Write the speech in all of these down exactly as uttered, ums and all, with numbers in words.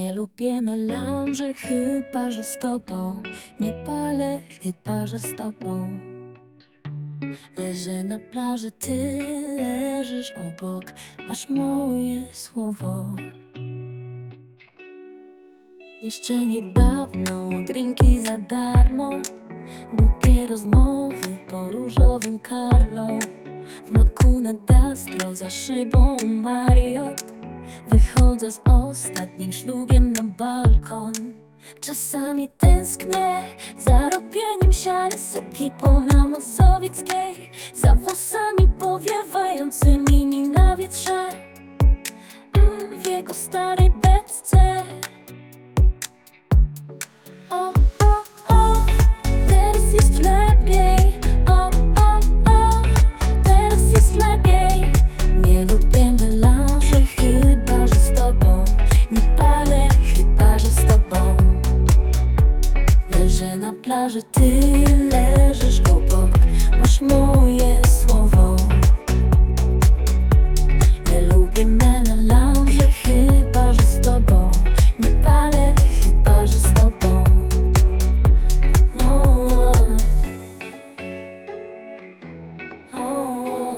Nie lubię melanży, chyba że z tobą. Nie palę, chyba że z tobą. Leżę na plaży, ty leżysz obok. Masz moje słowo. Jeszcze niedawno drinki za darmo, głupie rozmowy po różowym Carlo. W noku na Dastro, za szybą Marriott. Wychodzę z ostatnim ślubiem na balkon. Czasami tęsknię za robieniem siary z ekipą na Mazowieckiej, za włosami powiewającymi mi na wietrze, mm, w jego starej beczce. O, o, o, teraz jest lepiej. O, o, o, teraz jest lepiej. Nie lubię melanży, chyba że z tobą. Nie palę, chyba że z tobą. Leżę na plaży, ty leżysz obok. Masz moje słowo. Nie lubię melanży, chyba że z tobą. Nie palę, chyba że z tobą. O, o.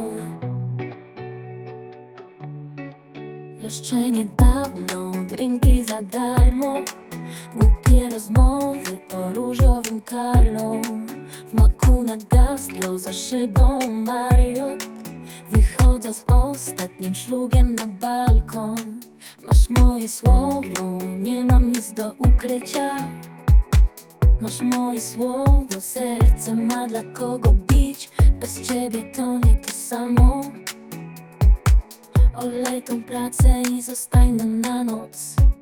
Jeszcze niedawno drinki za darmo, głupie rozmowy po różowym Carlo. W maku na Gastro, za szybą Marriott. Wychodzę z ostatnim ślubiem na balkon. Masz moje słowo, nie mam nic do ukrycia. Masz moje słowo, serce ma dla kogo bić. Bez ciebie to nie to samo. Olej tą pracę i zostań na noc.